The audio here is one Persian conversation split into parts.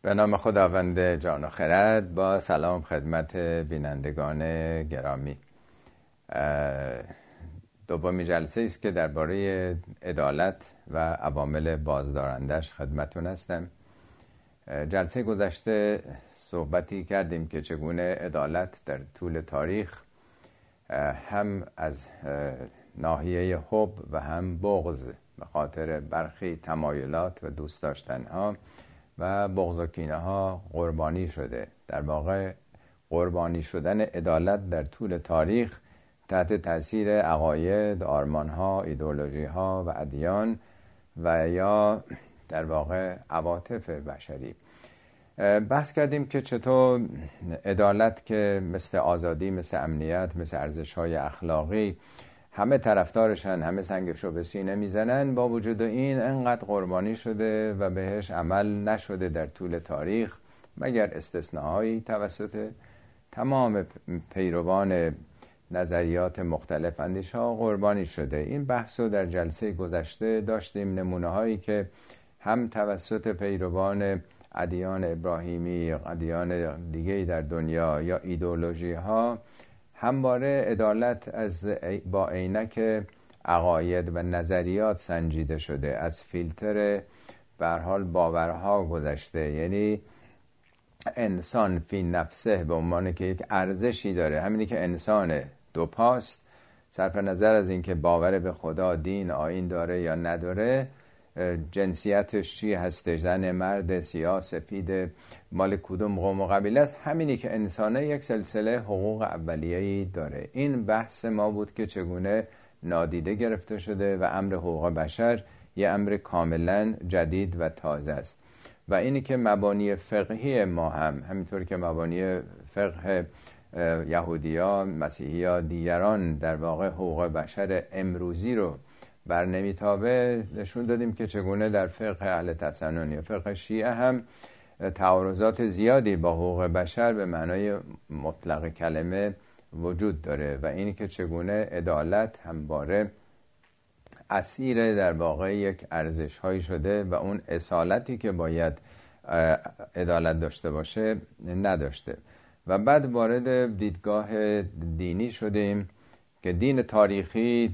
به نام خداوند جان و خرد. با سلام خدمت بینندگان گرامی. دومین جلسه است که درباره عدالت و عوامل بازدارندش خدمتون هستم. جلسه گذشته صحبتی کردیم که چگونه عدالت در طول تاریخ هم از ناحیه حب و هم بغض به خاطر برخی تمایلات و دوست داشتنها و بغض و کینه ها قربانی شده. در واقع قربانی شدن عدالت در طول تاریخ تحت تاثیر عقاید، آرمانها، ایدئولوژیها و ادیان و یا در واقع عواطف بشری. بحث کردیم که چطور عدالت که مثل آزادی، مثل امنیت، مثل ارزش‌های اخلاقی همه طرفدارشن، همه سنگشو به سینه میزنن، با وجود این انقدر قربانی شده و بهش عمل نشده در طول تاریخ مگر استثناهایی توسط تمام پیروان نظریات مختلف اندیش‌ها قربانی شده. این بحثو در جلسه گذشته داشتیم، نمونه هایی که هم توسط پیروان ادیان ابراهیمی، ادیان دیگه در دنیا یا ایدئولوژی ها همواره عدالت با عینک عقاید و نظریات سنجیده شده، از فیلتر به هر حال باورها گذشته. یعنی انسان فی نفسه به عنوان که یک ارزشی داره، همینی که انسان دو پاست، صرف نظر از اینکه باور به خدا، دین، آیین داره یا نداره، جنسیتش چی هستش، زن، مرد، سیاه، سفید، مال کدوم قوم و قبیله است، همینی که انسانه یک سلسله حقوق اولیه‌ای داره. این بحث ما بود که چگونه نادیده گرفته شده و امر حقوق بشر یه امر کاملا جدید و تازه است. و اینی که مبانی فقهی ما هم همینطور که مبانی فقه یهودیان، مسیحیان، دیگران در واقع حقوق بشر امروزی رو بر نمیتابه، نشون دادیم که چگونه در فقه اهل تسنن یا فقه شیعه هم تعارضات زیادی با حقوق بشر به معنای مطلق کلمه وجود داره و اینی که چگونه عدالت همواره اسیر در واقع یک ارزش هایی شده و اون اصالتی که باید عدالت داشته باشه نداشته. و بعد وارد دیدگاه دینی شدیم که دین تاریخی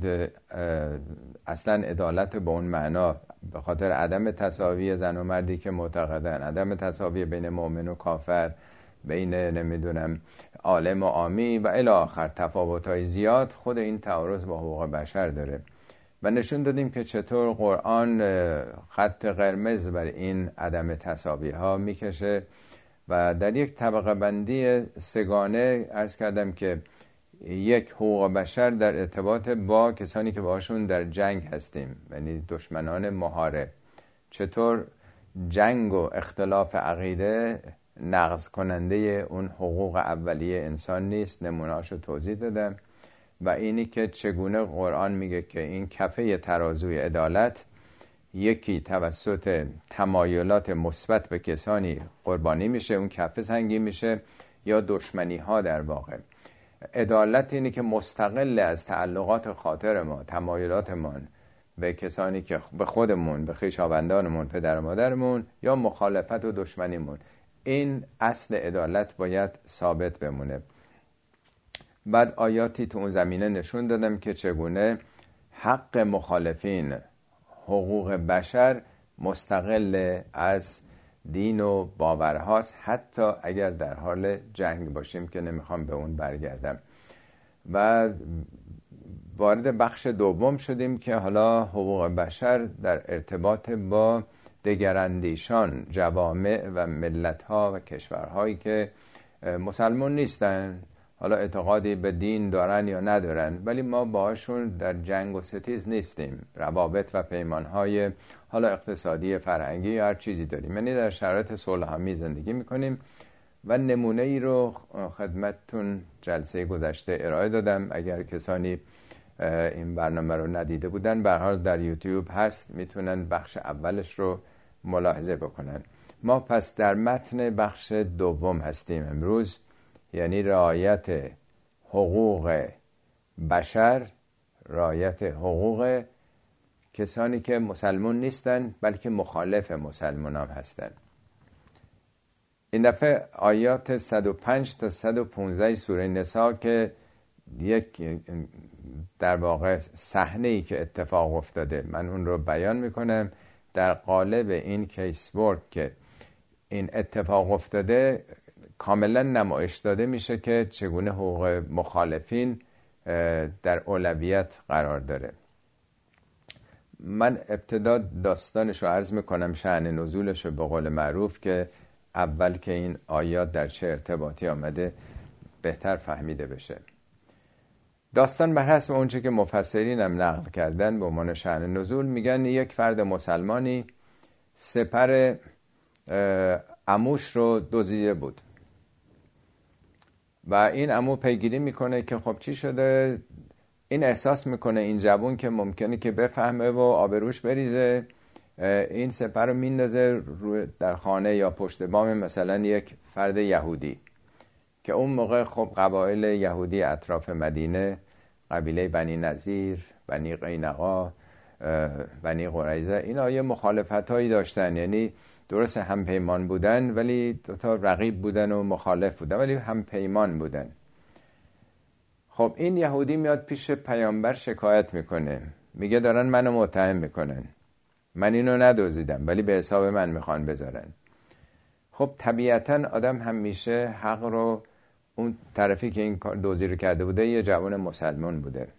اصلا عدالت به اون معنا به خاطر عدم تساوی زن و مردی که معتقدن، عدم تساوی بین مؤمن و کافر، بین نمیدونم عالم و عامی و الی آخر تفاوت‌های زیاد، خود این تعارض با حقوق بشر داره. و نشون دادیم که چطور قرآن خط قرمز بر این عدم تساوی ها میکشه و در یک طبقه بندی سگانه عرض کردم که یک حقوق بشر در ارتباط با کسانی که باشون در جنگ هستیم، یعنی دشمنان محارب، چطور جنگ و اختلاف عقیده نقض کننده اون حقوق اولیه انسان نیست. نمونه‌اشو توضیح دادم. و اینی که چگونه قرآن میگه که این کفه ترازوی عدالت یکی توسط تمایلات مثبت به کسانی قربانی میشه، اون کفه سنگین میشه، یا دشمنی ها. در واقع عدالت اینی که مستقل از تعلقات خاطر ما، تمایلاتمون به کسانی که به خودمون، به خویشاوندانمون، پدر و مادرمون، یا مخالفت و دشمنیمون، این اصل عدالت باید ثابت بمونه. بعد آیاتی تو اون زمینه نشون دادم که چگونه حق مخالفین، حقوق بشر مستقل از دین و باورهاست، حتی اگر در حال جنگ باشیم که نمیخوام به اون برگردم. و وارد بخش دوم شدیم که حالا حقوق بشر در ارتباط با دگراندیشان، جوامع و ملت‌ها و کشورهایی که مسلمان نیستن، حالا اعتقادی به دین دارن یا ندارن، ولی ما باهاشون در جنگ و ستیز نیستیم. روابط و پیمانهای حالا اقتصادی، فرهنگی یا هر چیزی داریم، یعنی در شرایط صلح آمیز زندگی میکنیم. و نمونه ای رو خدمتتون جلسه گذشته ارائه دادم. اگر کسانی این برنامه رو ندیده بودن، به هر حال در یوتیوب هست، میتونن بخش اولش رو ملاحظه بکنن. ما پس در متن بخش دوم هستیم امروز، یعنی رعایت حقوق بشر، رعایت حقوق کسانی که مسلمان نیستن بلکه مخالف مسلمان هم هستن. این دفعه آیات 105 تا 115 سوره نساء که یک در واقع صحنه‌ای که اتفاق افتاده، من اون رو بیان میکنم در قالب این کیس ورک که این اتفاق افتاده کاملا نمایش داده میشه که چگونه حقوق مخالفین در اولویت قرار داره. من ابتدا داستانش رو عرض میکنم، شأن نزولش رو به قول معروف، که اول که این آیات در چه ارتباطی آمده بهتر فهمیده بشه. داستان بر حسب اونچه که مفسرین هم نقل کردن به عنوان شأن نزول، میگن یک فرد مسلمانی سپر عموش رو دزدیده بود و این عمو پیگیری میکنه که خب چی شده. این احساس میکنه این جوون که ممکنه که بفهمه و آبروش بریزه، این سپر رو میندازه در خانه یا پشت بام مثلا یک فرد یهودی که اون موقع خب قبایل یهودی اطراف مدینه، قبیله بنی نظیر، بنی قینقا، بنی قریظه، اینا یه مخالفت هایی داشتن، یعنی درست هم پیمان بودن ولی دوتا رقیب بودن و مخالف بودن ولی هم پیمان بودن. خب این یهودی میاد پیش پیامبر شکایت میکنه، میگه دارن منو متهم میکنن، من اینو ندزدیدم ولی به حساب من میخوان بذارن. خب طبیعتا آدم همیشه حق رو، اون طرفی که این دزدی رو کرده بوده یه جوان مسلمان بوده،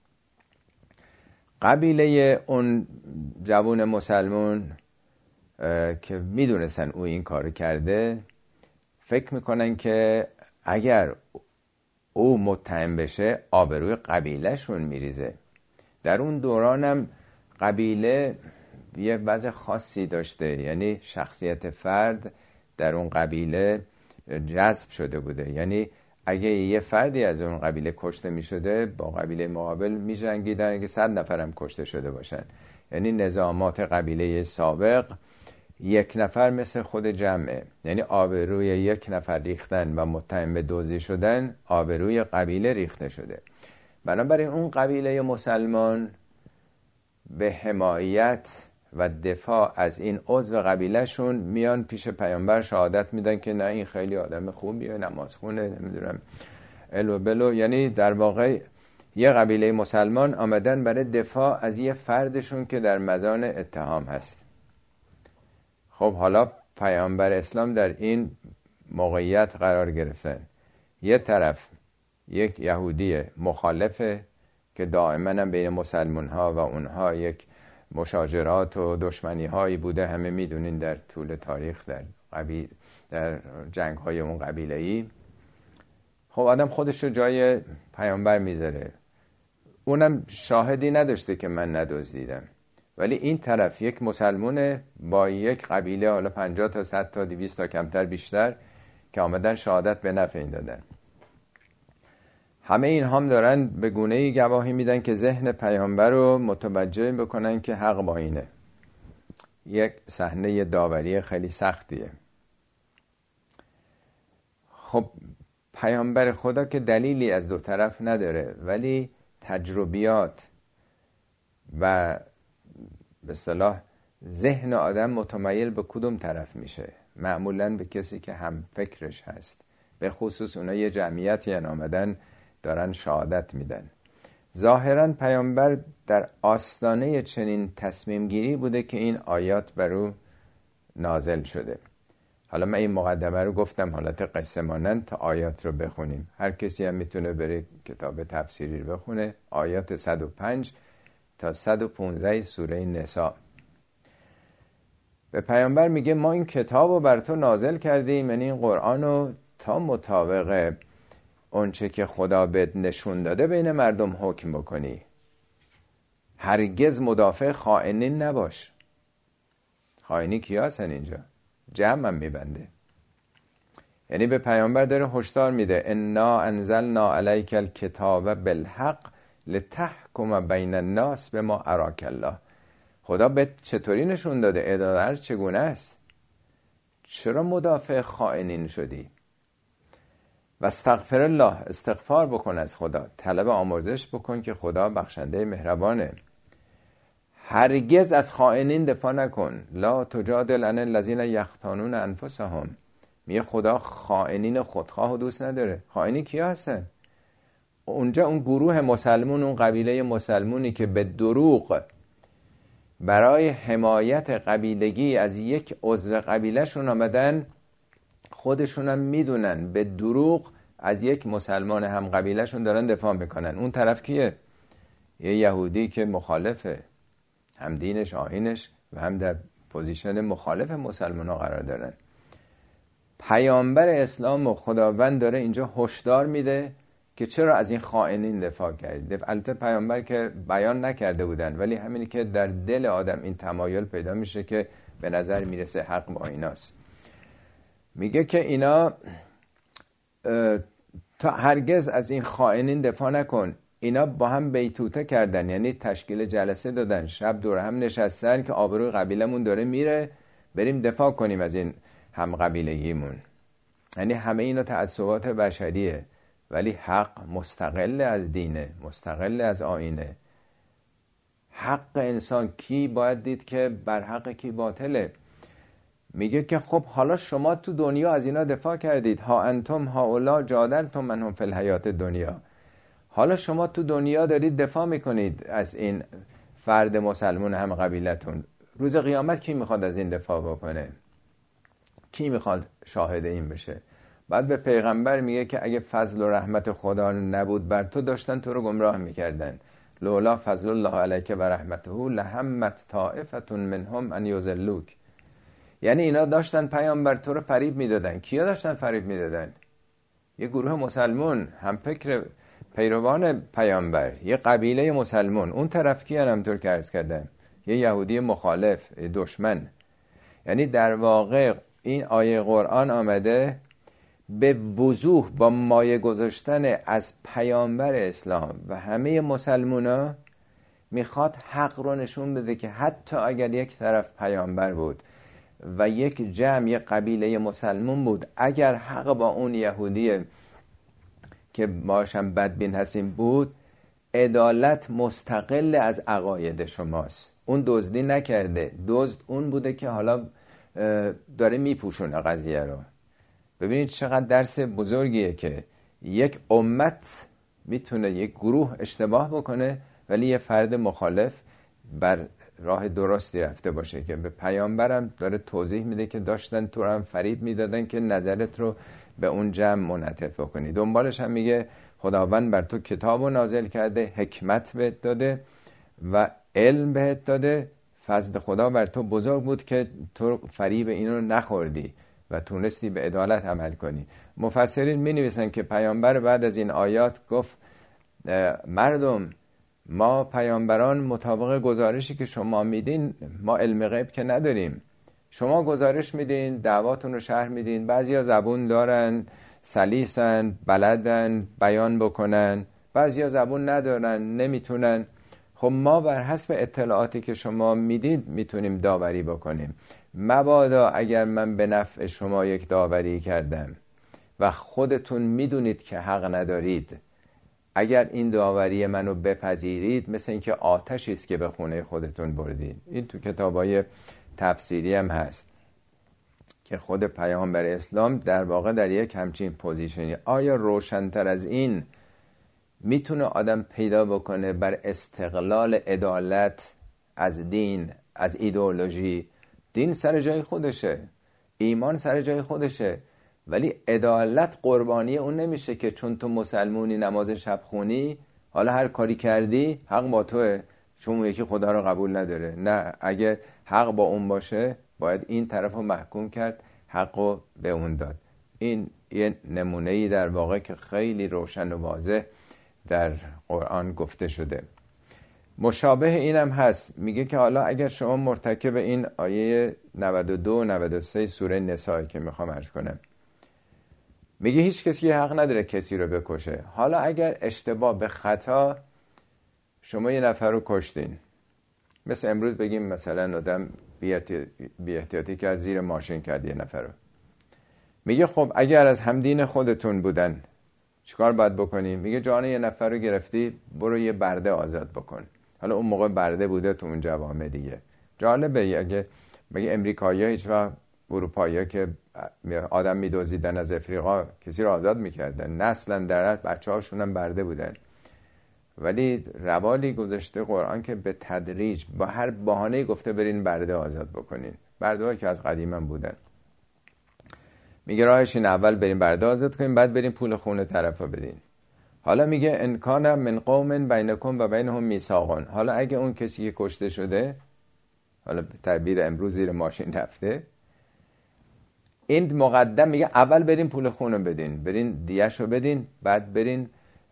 قبیله اون جوان مسلمان که میدونستن او این کار کرده فکر میکنن که اگر او متهم بشه آبروی قبیلهشون میریزه. در اون دورانم قبیله یه وضع خاصی داشته، یعنی شخصیت فرد در اون قبیله جذب شده بوده، یعنی اگه یه فردی از اون قبیله کشته میشده با قبیله مقابل میجنگیدن اگه 100 نفرم کشته شده باشن. یعنی نظامات قبیله سابق یک نفر مثل خود جمعه، یعنی آبروی یک نفر ریختن و متهم به دزدی شدن آبروی قبیله ریخته شده. بنابراین اون قبیله مسلمان به حمایت و دفاع از این عضو قبیلهشون میان پیش پیامبر شهادت میدن که نه این خیلی آدم خوبیه، نمازخونه، نمیدونم الو بلو، یعنی در واقع یه قبیله مسلمان آمدن برای دفاع از یه فردشون که در مزان اتهام هست. خب حالا پیامبر اسلام در این موقعیت قرار گرفتن، یه طرف یک یهودی مخالفه که دائما هم بین مسلمان ها و اونها یک مشاجرات و دشمنی هایی بوده، همه میدونین در طول تاریخ در جنگ های اون قبیله‌ای. خب آدم خودش رو جای پیامبر میذاره، اونم شاهدی نداشته که من ندزدیدم، ولی این طرف یک مسلمونه با یک قبیله، حالا 50 تا 100 تا 200 تا کمتر بیشتر، که آمدن شهادت به نفع این دادن. همه این هم دارن به گونه‌ای گواهی میدن که ذهن پیامبر رو متوجه بکنن که حق با اینه. یک صحنه داوری خیلی سختیه. خب پیامبر خدا که دلیلی از دو طرف نداره، ولی تجربیات و به اصطلاح ذهن آدم متمایل به کدوم طرف میشه؟ معمولاً به کسی که هم فکرش هست. به خصوص اونا یه جمعیتی آمدن دارن شهادت میدن. ظاهراً پیامبر در آستانه چنین تصمیم گیری بوده که این آیات بر او نازل شده. حالا من این مقدمه رو گفتم حالت قصه مانند تا آیات رو بخونیم. هر کسی هم میتونه بره کتاب تفسیری رو بخونه. آیات 105 تا 115 سوره نساء. به پیامبر میگه ما این کتاب رو بر تو نازل کردیم، یعنی این قرآن رو، تا مطابق اونچه که خدا بهت نشون داده بین مردم حکم بکنی. هرگز مدافع خائنین نباش. خائنی کیا هستن اینجا؟ جمع هم میبنده. یعنی به پیامبر داره هشدار میده انا انزلنا علیک الکتاب بالحق لتحکم بین الناس بما اراک الله. خدا به چطوری نشون داده؟ عدالت چگونه است؟ چرا مدافع خائنین شدی؟ و استغفر الله، استغفار بکن از خدا، طلب آمرزش بکن که خدا بخشنده مهربانه. هرگز از خائنین دفاع نکن. لا تجادل عن الذین یختانون انفسهم میگه خدا خائنین خودخواه و دوست نداره. خائنین کیا هستن؟ اونجا اون گروه مسلمون، اون قبیله مسلمونی که به دروغ برای حمایت قبیلگی از یک عضو قبیلهشون آمدن، خودشون هم میدونن به دروغ از یک مسلمان هم قبیلهشون دارن دفاع میکنن. اون طرف کیه؟ یه یهودی که مخالفه، هم دینش آیینش و هم در پوزیشن مخالف مسلمان ها قرار دارن. پیامبر اسلام و خداوند داره اینجا هشدار میده که چرا از این خائنین دفاع کردید. البته پیامبر که بیان نکرده بودن، ولی همینی که در دل آدم این تمایل پیدا میشه که به نظر میرسه حق با ایناست. میگه که اینا تا هرگز از این خائنین دفاع نکن. اینا با هم بیتوته کردن، یعنی تشکیل جلسه دادن، شب دور هم نشستن که آبروی قبیلمون داره میره، بریم دفاع کنیم از این هم قبیلگیمون. یعنی همه اینا تعصبات بشریه، ولی حق مستقل از دینه، مستقل از آیینه. حق انسان کی باید دید که بر حق کی باطله. میگه که خب حالا شما تو دنیا از اینا دفاع کردید، ها انتم هاولا جادلتم منهم فی الحیات دنیا. حالا شما تو دنیا دارید دفاع میکنید از این فرد مسلمون هم قبیلتون. روز قیامت کی میخواد از این دفاع بکنه؟ کی میخواد شاهد این بشه؟ بعد به پیغمبر میگه که اگه فضل و رحمت خدا نبود بر تو، داشتن تو رو گمراه میکردن. لولا فضل الله علیک و رحمته لهمت طائفة منهم ان یضلوک. یعنی اینا داشتن پیامبر تو رو فریب میدادن. کیا داشتن فریب میدادن؟ یه گروه مسلمون هم فکر پیروان پیامبر، یه قبیله مسلمون. اون طرف کیان؟ همطور که عرض کردم یه یهودی مخالف، دشمن. یعنی در واقع این آیه قرآن آمده به وضوح با مایه گذاشتن از پیامبر اسلام و همه مسلمونا میخواد حق رو نشون بده که حتی اگر یک طرف پیامبر بود و یک جمع، یک قبیله مسلمون بود، اگر حق با اون یهودی که باشم بدبین هستیم بود، عدالت مستقل از عقاید شماست. اون دزدی نکرده، دزد اون بوده که حالا داره میپوشونه قضیه رو. ببینید چقدر درس بزرگیه که یک امت میتونه یک گروه اشتباه بکنه ولی یه فرد مخالف بر راه درستی رفته باشه، که به پیامبرم داره توضیح میده که داشتن تو رو هم فریب میدادن که نظرت رو به اون جمع منعطف بکنی. دنبالش هم میگه خداوند بر تو کتاب رو نازل کرده، حکمت بهت داده و علم بهت داده. فضل خدا بر تو بزرگ بود که تو فریب اینو نخوردی و تونستی به عدالت عمل کنی. مفسرین می نویسن که پیامبر بعد از این آیات گفت مردم، ما پیامبران مطابق گزارشی که شما میدین، ما علم غیب که نداریم. شما گزارش میدین، دعواتون رو شرح میدین، بعضیا زبون دارن، سلیسن، بلدن بیان بکنن، بعضیا زبون ندارن، نمیتونن. خب ما بر حسب اطلاعاتی که شما میدید میتونیم داوری بکنیم. مبادا اگر من به نفع شما یک داوری کردم و خودتون میدونید که حق ندارید، اگر این داوری منو بپذیرید، مثل اینکه آتشی است که به خونه خودتون بردید. این تو کتابای تفسیری هم هست که خود پیامبر اسلام در واقع در یک همچین پوزیشنی. آیا روشن‌تر از این میتونه آدم پیدا بکنه بر استقلال عدالت از دین، از ایدئولوژی؟ دین سر جای خودشه، ایمان سر جای خودشه، ولی عدالت قربانی اون نمیشه که چون تو مسلمونی نماز شب خونی حالا هر کاری کردی حق با توه، چون اون یکی خدا رو قبول نداره. نه، اگه حق با اون باشه باید این طرف رو محکوم کرد، حق رو به اون داد. این یه نمونه‌ای در واقع که خیلی روشن و واضح در قرآن گفته شده. مشابه اینم هست، میگه که حالا اگر شما مرتکب این آیه 92 93 سوره نساء که میخوام عرض کنم، میگه هیچ کسی حق نداره کسی رو بکشه. حالا اگر اشتباه به خطا شما یه نفر رو کشتین، مثل امروز بگیم مثلا آدم بی احتیاطی که از زیر ماشین کرد یه نفر رو، میگه خب اگر از همدین خودتون بودن چیکار باید بکنیم؟ میگه جان یه نفر رو گرفتی، برو یه برده آزاد بکن. حالا اون موقع برده بوده تو اون جوامع دیگه. جالبه، اگه مگه امریکایی‌ها هیچ وقت اروپایی‌ها که آدم می‌دزدیدن از افریقا کسی رو آزاد می‌کردن، نسلا در بچه‌هاشون هم برده بودن. ولی روالی گذاشته قرآن که به تدریج با هر بهانه‌ای گفته برین برده آزاد بکنین. برده‌ها که از قدیما بودن. میگه راهش این، اول برین برده آزاد کنین، بعد برین پول خون طرفا بدین. حالا میگه ان کان من قوم بینکم و بینهم میثاق. حالا اگه اون کسی که کشته شده، حالا به تعبیر امروز زیر ماشین رفته، این مقدم میگه اول برین پول خونو بدین، برین دیهشو بدین، بعد برین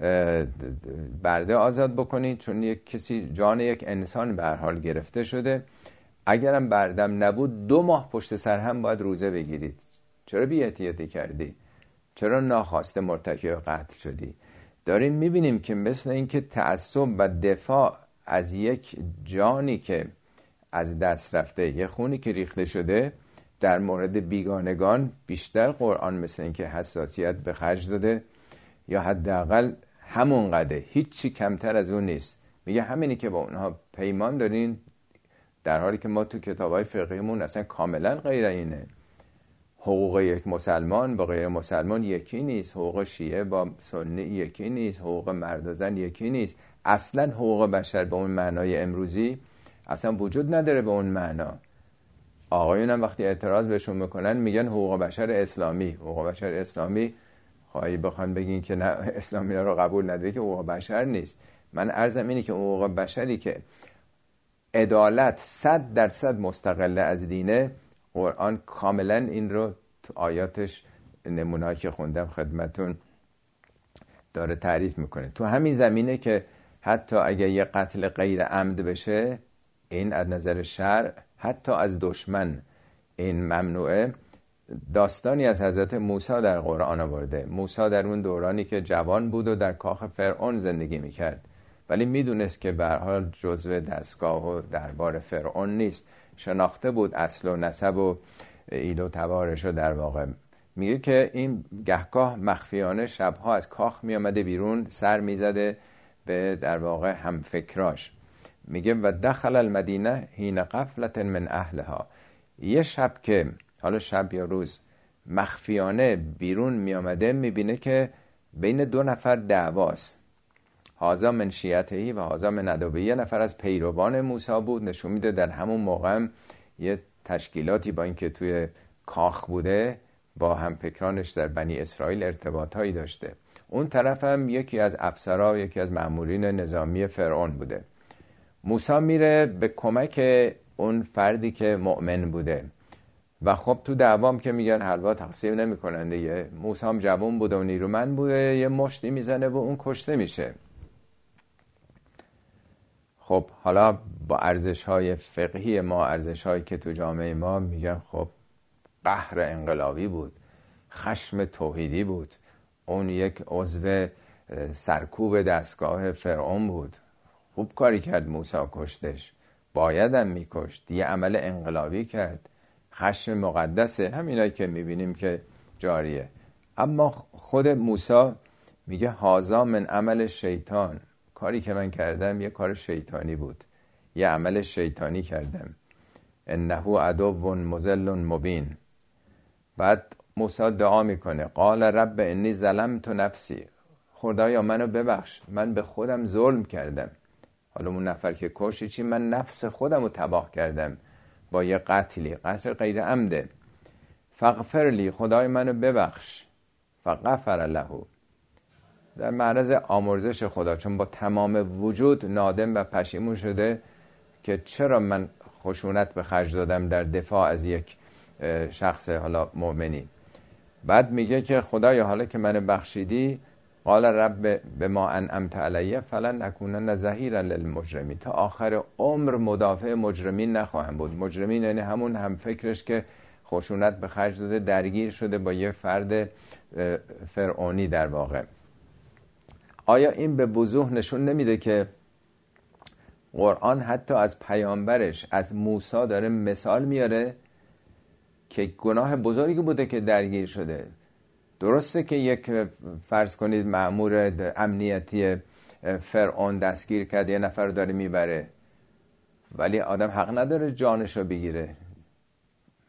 برده آزاد بکنید، چون یک کسی جان یک انسان به هر حال گرفته شده. اگرم بردم نبود 2 ماه پشت سر هم باید روزه بگیرید. چرا بی‌احتیاطی کردی؟ چرا ناخواسته مرتکب قتل شدی؟ داریم میبینیم که مثل اینکه تعصب و دفاع از یک جانی که از دست رفته، یه خونی که ریخته شده، در مورد بیگانگان بیشتر قرآن مثل اینکه حساسیت به خرج داده، یا حداقل همون قدر، هیچی کمتر از اون نیست. میگه همینی که با اونها پیمان دارین، در حالی که ما تو کتابای فقهیمون اصلا کاملا غیر اینه. حقوق یک مسلمان با غیر مسلمان یکی نیست، حقوق شیعه با سنی یکی نیست، حقوق مرد و زن یکی نیست. اصلا حقوق بشر به اون معنای امروزی اصلا وجود نداره. به اون معنا آقایون هم وقتی اعتراض بهشون میکنن میگن حقوق بشر اسلامی. حقوق بشر اسلامی خواهی بخوان بگین که نه اسلامی رو قبول نداره که حقوق بشر نیست. من عرضم اینه که حقوق بشری که عدالت 100% مستقله از دینه، قرآن کاملا این رو تو آیاتش نمونه‌ای که خوندم خدمتون داره تعریف میکنه. تو همین زمینه که حتی اگه یه قتل غیر عمد بشه، این از نظر شرع حتی از دشمن این ممنوعه. داستانی از حضرت موسی در قرآن آورده. موسی در اون دورانی که جوان بود و در کاخ فرعون زندگی میکرد، ولی میدونست که به هر حال جزو دستگاه و دربار فرعون نیست، شناخته بود اصل و نسب و ایل و تبارشو. در واقع میگه که این گهگاه مخفیانه شبها از کاخ میامده بیرون، سر میزده به در واقع هم فکراش. میگه و دخل المدینه حین غفلة من اهلها. یه شب که حالا شب یا روز مخفیانه بیرون میامده، میبینه که بین 2 نفر دعواست. هازا من شیعتهی و هازا من عدوه. یه نفر از پیروان موسی بود. نشون میده در همون موقع یه تشکیلاتی با اینکه توی کاخ بوده با هم فکرانش در بنی اسرائیل ارتباطایی داشته. اون طرف هم یکی از افسرها، یکی از مامورین نظامی فرعون بوده. موسی میره به کمک اون فردی که مؤمن بوده و خب تو دعوام که میگن حلوا تقسیم نمیکنن دیگه، موسی هم جوان بوده و نیرومند بوده، یه مشتی میزنه و اون کشته میشه. خب حالا با ارزش‌های فقهی ما، ارزش‌هایی که تو جامعه ما میگن خب قهر انقلابی بود، خشم توحیدی بود، اون یک عضو سرکوب دستگاه فرعون بود، خوب کاری کرد موسی کشتش، بایدم میکشت، یه عمل انقلابی کرد، خشم مقدسه، همینایی که میبینیم که جاریه. اما خود موسی میگه هازا من عمل شیطان، کاری که من کردم یه کار شیطانی بود، یه عمل شیطانی کردم. انه عدو مضل مبین. بعد موسی دعا میکنه قال رب انی ظلمت نفسی. خدایا منو ببخش، من به خودم ظلم کردم. حالا اون نفر که کشتی چی؟ من نفس خودم رو تباه کردم با یه قتلی، قتل غیر عمده. فاغفر لی، خدای منو ببخش. فغفر له، در معرض آمرزش خدا، چون با تمام وجود نادم و پشیمون شده که چرا من خشونت به خرج دادم در دفاع از یک شخص حالا مؤمنی. بعد میگه که خدایا حالا که من بخشیدی، قال رب بما انعمت علی فلن اکونن ظهیرا للمجرمین. تا آخر عمر مدافع مجرمین نخواهم بود. مجرمین یعنی همون هم فکرش که خشونت به خرج داده، درگیر شده با یه فرد فرعونی در واقع. آیا این به وضوح نشون نمیده که قرآن حتی از پیامبرش، از موسی داره مثال میاره که گناه بزرگی بوده که درگیر شده؟ درسته که یک فرض کنید مأمور امنیتی فرعون دستگیر کرده، یه نفر داره میبره، ولی آدم حق نداره جانشو بگیره.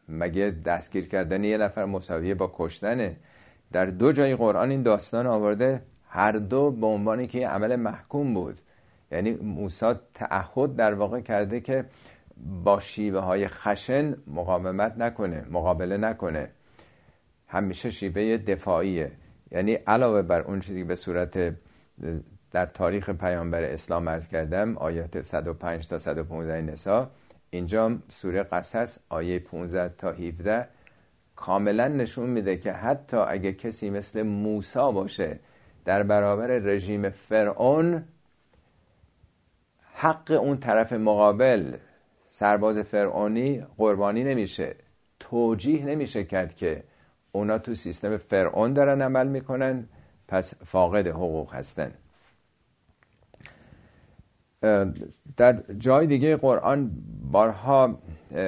مگه دستگیر کردن یه نفر مساویه با کشتنه؟ در 2 جای قرآن این داستان آورده، هر دو به عنوانی که یه عمل محکوم بود. یعنی موسی تعهد در واقع کرده که با شیوه های خشن مقاومت نکنه، مقابله نکنه، همیشه شیوه دفاعیه. یعنی علاوه بر اون چیزی که به صورت در تاریخ پیامبر اسلام عرض کردم، آیات 105 تا 115 نساء، اینجا سوره قصص آیه 15 تا 17 کاملا نشون میده که حتی اگه کسی مثل موسی باشه در برابر رژیم فرعون، حق اون طرف مقابل سرباز فرعونی قربانی نمیشه، توجیه نمیشه کرد که اونا تو سیستم فرعون دارن عمل میکنن پس فاقد حقوق هستن. در جای دیگه قرآن بارها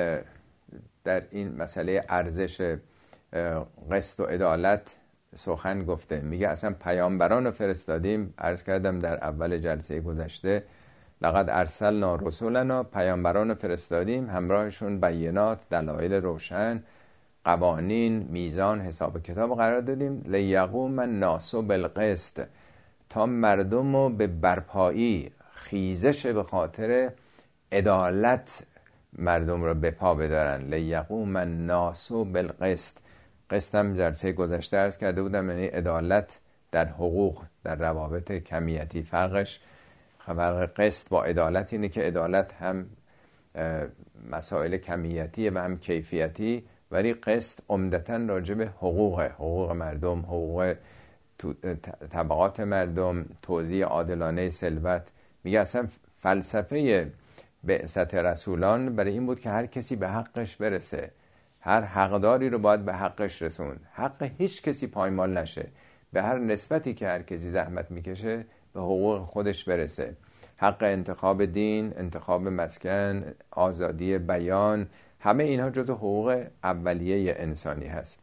در این مسئله ارزش قسط و عدالت سخن گفته. میگه اصلا پیامبران رو فرستادیم، عرض کردم در اول جلسه گذشته، لقد ارسلنا رسولنا، پیامبران رو فرستادیم، همراهشون بینات، دلایل روشن، قوانین، میزان، حساب کتاب قرار دادیم، لیقوم الناس بالقسط، تا مردم رو به برپایی، خیزش به خاطر عدالت مردم رو به پا بدارن. لیقوم الناس بالقسط، قسط هم جلسه گذشته عرض کرده بودم، یعنی عدالت در حقوق، در روابط کمیتی. فرق قسط با عدالت اینه که عدالت هم مسائل کمیتیه و هم کیفیتی، ولی قسط عمدتاً راجع به حقوق مردم، حقوق طبقات مردم، توزیع عادلانه ثروت. میگه اصلا فلسفه بعثت رسولان برای این بود که هر کسی به حقش برسه، هر حقداری رو باید به حقش رسوند، حق هیچ کسی پایمال نشه، به هر نسبتی که هر کسی زحمت میکشه به حقوق خودش برسه. حق انتخاب دین، انتخاب مسکن، آزادی بیان، همه اینها جزو حقوق اولیه انسانی هست.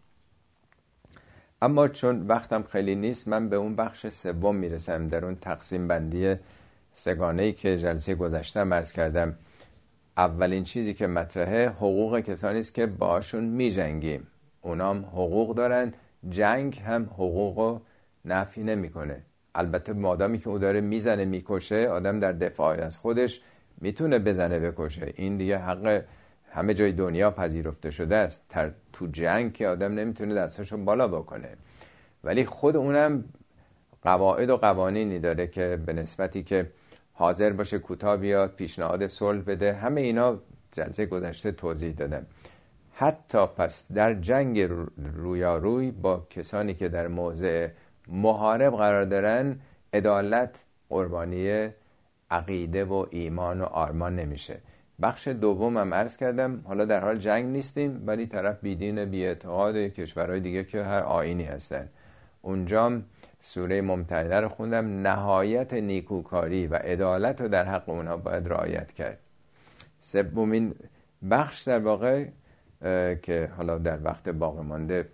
اما چون وقتم خیلی نیست، من به اون بخش سوم میرسم در اون تقسیم بندی سگانه‌ای که جلسه گذشته عرض کردم. اولین چیزی که مطرحه حقوق کسانی است که باشون میجنگیم، اونام حقوق دارن، جنگ هم حقوقو نفی نمیکنه. البته مادامی که او داره میزنه میکشه، آدم در دفاع از خودش میتونه بزنه بکشه، این دیگه حق همه جای دنیا پذیرفته شده است. تو جنگ که آدم نمیتونه دستاشو بالا بکنه، ولی خود اونم قواعد و قوانینی داره که به نسبتی که حاضر باشه کوتاه بیاد، پیشنهاد صلح بده. همه اینا جلسه گذشته توضیح دادم. حتی پس در جنگ رویاروی با کسانی که در موضع محارب قرار دارن، عدالت قربانی عقیده و ایمان و آرمان نمیشه. بخش دومم عرض کردم، حالا در حال جنگ نیستیم، ولی طرف بیدین بی اعتقاد کشورهای دیگه که هر آیینی هستن. اونجام سوره ممتحنه رو خوندم، نهایت نیکوکاری و عدالت رو در حق اونها باید رعایت کرد. سومین بخش در واقع که حالا در وقت باقی مانده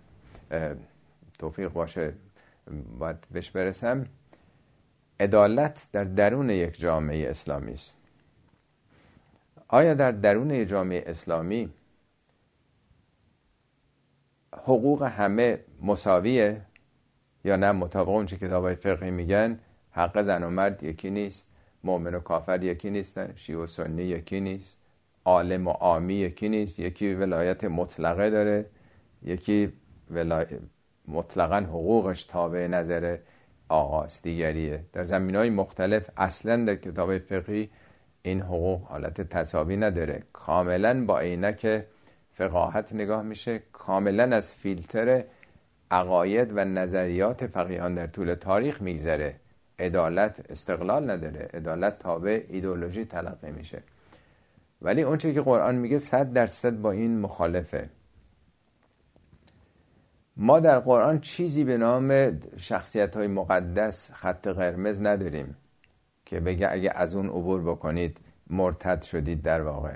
توفیق باشه باید بهش برسم، عدالت در درون یک جامعه اسلامی است. آیا در درون یک جامعه اسلامی حقوق همه مساویه یا نه؟ مطابق اون چه کتابای فقهی میگن حق زن و مرد یکی نیست، مؤمن و کافر یکی نیستن، شیعه و سنی یکی نیست، عالم و عامی یکی نیست، یکی ولایت مطلقه داره، یکی مطلقاً حقوقش تابع نظر آقاست، دیگریه. در زمینهای مختلف اصلاً در کتابای فقهی این حقوق حالت تساوی نداره، کاملاً با عینک فقاهت نگاه میشه، کاملاً از فیلتر عقاید و نظریات فقیهان در طول تاریخ میگذره. عدالت استقلال نداره، عدالت تابع ایدئولوژی تلقی میشه. ولی اون چیزی که قرآن میگه 100% با این مخالفه. ما در قرآن چیزی به نام شخصیت‌های مقدس، خط قرمز نداریم که بگه اگه از اون عبور بکنید مرتد شدید. در واقع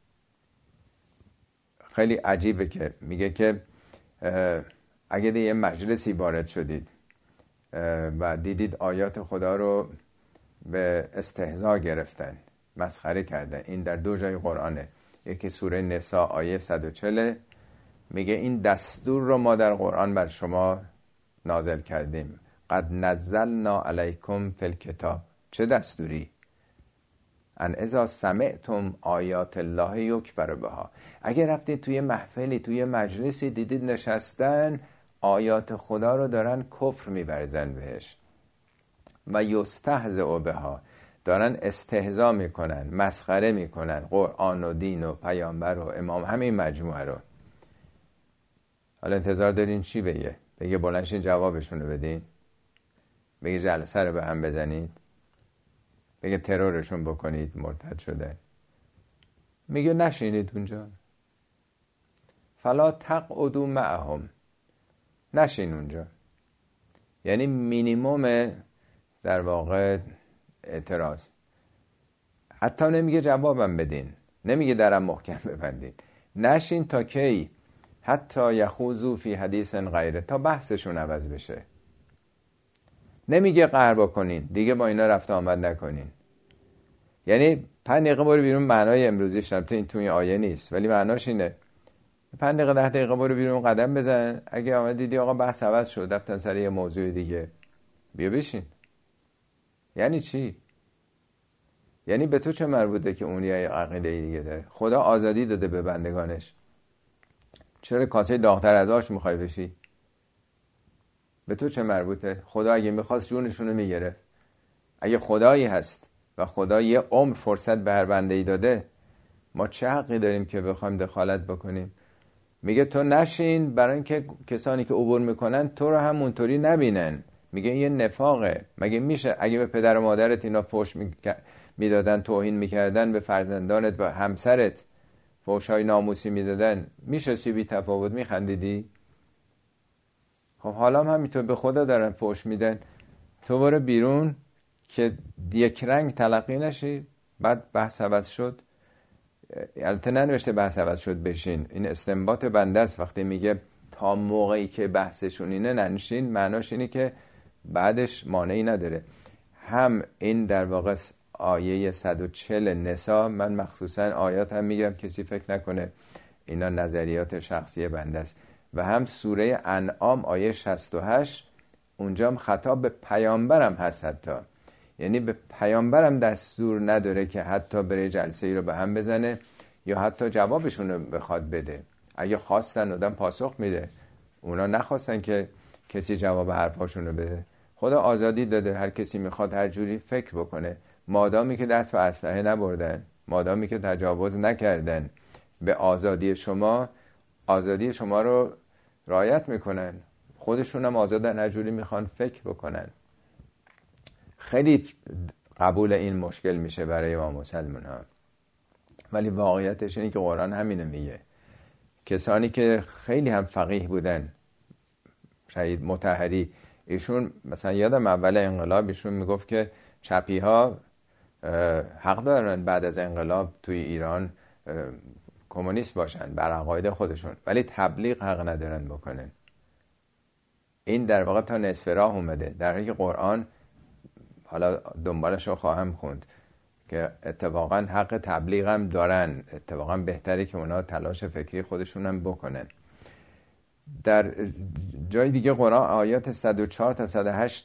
خیلی عجیبه که میگه که اگه یه مجلسی وارد شدید و دیدید آیات خدا رو به استهزا گرفتن، مسخره کردن، این در 2 جای قرآنه. یکی سوره نساء آیه 140، میگه این دستور رو ما در قرآن بر شما نازل کردیم. قد نزلنا علیکم فی الکتاب. چه دستوری؟ ان اذا سمعتم آیات الله یکفر بها. اگه رفتید توی محفلی، توی مجلسی، دیدید نشستن آیات خدا رو دارن کفر می‌ورزن بهش و یستهزئ بها، دارن استهزا میکنن، مسخره میکنن قرآن و دین و پیامبر و امام، همین مجموعه رو. حالا انتظار دارین چی بگه؟ بگه بلندشین جوابشون رو بدین؟ بگه جلسه رو به هم بزنید؟ بگه ترورشون بکنید مرتد شده؟ میگه نشینید اونجا، فلا تقعدوا معهم، نشین اونجا. یعنی مینیمم در واقع اعتراض. حتی نمیگه جوابم بدین، نمیگه درم محکم ببندین، نشین تا کی؟ حتی یخوضوا فی حدیث غیره، تا بحثشون عوض بشه. نمیگه قهر بکنین، دیگه با اینا رفت آمد نکنین. یعنی 5 دقیقه برو بیرون، معنای امروزیش البته این توی آیه نیست ولی معناش اینه 5 دقیقه 10 دقیقه برو بیرون، قدم بزن، اگه آمد دیدی آقا بحث عوض شد رفتن سر یه موضوع دیگه، بیا بشین. یعنی چی؟ یعنی به تو چه مربوطه که اون یه عقیده دیگه داره؟ خدا آزادی داده به بندگانش، چرا کاسه داغ‌تر از آش میخوای بشی؟ به تو چه مربوطه؟ خدا اگه میخواست جونشونو میگرفت. اگه خدایی هست و خدا یه عمر فرصت به هر بنده‌ای داده، ما چه حقی داریم که بخوایم دخالت بکنیم؟ میگه تو نشین برای اینکه کسانی که عبور میکنن تو رو همونطوری نبینن. میگه این یه نفاقه. مگه میشه اگه به پدر و مادرت اینا فحش میدادن، توهین میکردن، به فرزندانت و همسرت فحشای ناموسی میدادن، میشه بی تفاوت میخندیدی؟ خب حالا هم همینطور به خدا دارن فحش میدن، تو برو بیرون که یک رنگ تلقی نشی. بعد بحث عوض شد. البته ننوشته بحث عوض شد بشین، این استنباط بنده است. وقتی میگه تا موقعی که بحثشون اینه ننشین، معناش اینه که بعدش مانعی نداره. هم این در واقع آیه 140 نساء، من مخصوصا آیات هم میگم کسی فکر نکنه اینا نظریات شخصی بنده است، و هم سوره انعام آیه 68، اونجا هم خطاب به پیامبرم هست. حتی یعنی به پیامبرم دستور نداره که حتی بره جلسه ای رو به هم بزنه یا حتی جوابشون رو بخواد بده. اگه خواستن آدم پاسخ میده، اونا نخواستن که کسی جواب حرفاشون رو بده. خدا آزادی داده، هر کسی میخواد هر جوری فکر بکنه، مادامی که دست به اسلحه نبردن، مادامی که تجاوز نکردن به آزادی شما، آزادی شما رو رعایت میکنن، خودشون هم آزادن هر جوری میخوان فکر بکنن. خیلی قبول این مشکل میشه برای ما مسلمان ها، ولی واقعیتش اینه که قرآن همینه میگه. کسانی که خیلی هم فقیه بودن، شهید مطهری، ایشون مثلا یادم اول انقلاب ایشون میگفت که چپی ها حق دارن بعد از انقلاب توی ایران کمونیست باشن بر عقاید خودشون، ولی تبلیغ حق ندارن بکنن. این در واقع تا نصف راه اومده، در حالی که قرآن، حالا دنبالش رو خواهم خوند، که اتفاقا حق تبلیغ هم دارن، اتفاقا بهتره که اونا تلاش فکری خودشون هم بکنن. در جای دیگه قرآن آیات 104 تا 108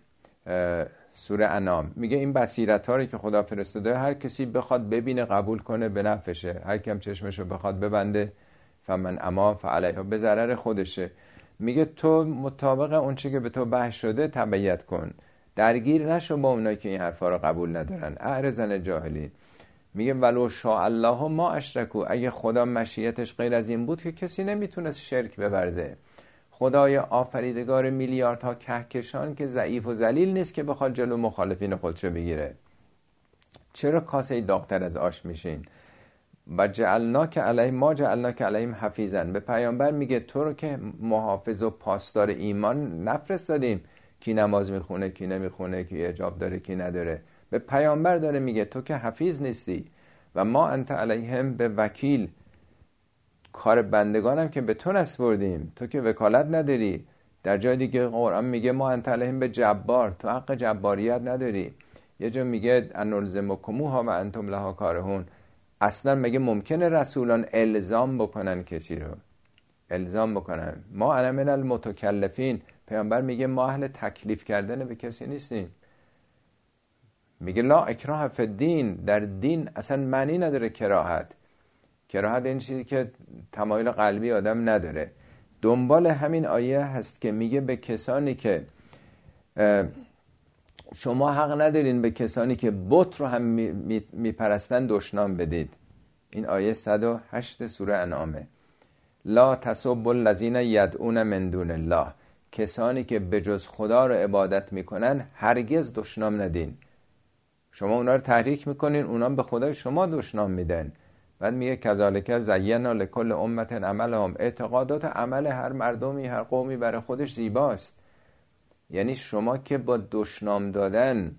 سوره انعام میگه این بصیرت ها رو که خدا فرستاده هر کسی بخواد ببینه قبول کنه به نفعشه، هر کیم چشمشو بخواد ببنده فمن اما فعلیها، به ضرر خودشه. میگه تو مطابق اون چی که به تو بحث شده تبعیت کن، درگیر نشو با اونایی که این حرفا رو قبول ندارن، اعرضن جاهلین. میگه ولو شاء الله ما اشرکو، اگه خدا مشیتش غیر از این بود که کسی نمیتونست شرک بورزه. خدای آفریدگار میلیاردها کهکشان که ضعیف و ذلیل نیست که بخواد جلو مخالفین خودشو بگیره. چرا کاسه داغ‌تر از آش میشین؟ و جعلناک علیهم ما جعلناک علیهم حفیظا، به پیامبر میگه تو رو که محافظ و پاسدار ایمان نفرستادیم کی نماز میخونه کی نمیخونه، کی حجاب داره کی نداره. به پیامبر داره میگه تو که حفیظ نیستی و ما انت علیهم به وکیل، کار بندگانم که به تو نسپردیم، تو که وکالت نداری. در جای دیگه قرآن میگه ما انت علیهم به جبار، تو حق جباریت نداری. یه جا میگه انلزمکموها و انتم لها کارهون. اصلا مگه ممکنه رسولان الزام بکنن کسی رو؟ الزام بکنن. ما انا من المتکلفین، پیامبر میگه ما اهل تکلیف کردن به کسی نیستیم. میگه لا اکراه فی الدین، در دین اصلا معنی نداره کراهت. کراهت این چیزی که تمایل قلبی آدم نداره. دنبال همین آیه هست که میگه به کسانی که شما حق ندارین به کسانی که بت رو هم میپرستن دشنام بدید. این آیه 108 سوره انعامه. لا تسبوا الذین یدعون من دون الله، کسانی که به جز خدا رو عبادت میکنن هرگز دشنام ندین. شما اونا رو تحریک میکنین، اونا به خدای شما دشنام میدن. بعد میگه کذالک زینا لکل امت عملهم، اعتقادات عمل هر مردمی هر قومی برای خودش زیباست. یعنی شما که با دشنام دادن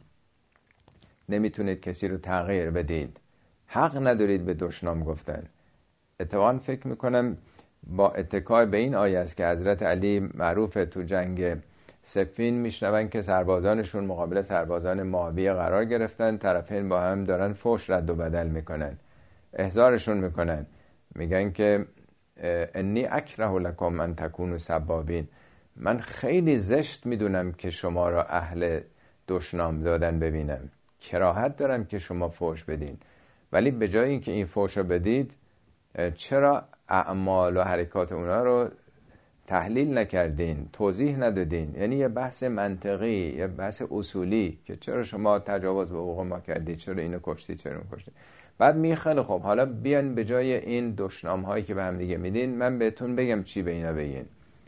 نمیتونید کسی رو تغییر بدید، حق ندارید به دشنام گفتن. اتفاقا فکر میکنم با اتکای به این آیه است که حضرت علی معروف تو جنگ صفین میشنون که سربازانشون مقابل سربازان معاویه قرار گرفتن، طرفین با هم دارن فحش رد و بدل میکنن، احضارشون میکنن، میگن که انی اکره لکم ان تکونوا سبابین، من خیلی زشت میدونم که شما را اهل دشنام دادن ببینم، کراهت دارم که شما فحش بدین، ولی به جای اینکه این فحش رو بدید چرا اعمال و حرکات اونا رو تحلیل نکردین، توضیح ندادین؟ یعنی یه بحث منطقی، یه بحث اصولی که چرا شما تجاوز به حقوق ما کردید، چرا اینو کشتی، چرا اون کشتی. بعد میگه خیلی خوب، حالا بیان به جای این دشنام هایی که به هم دیگه میدین من بهتون بگم چی به اینا بگین.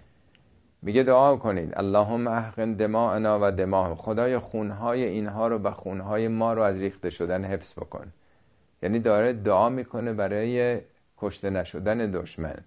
میگه دعا کنید اللهم احقن دماءنا و دماءهم، خدای خونهای اینها رو و خونهای ما رو از ریخته شدن حفظ بکن. یعنی داره دعا میکنه برای کشته نشدن دشمن.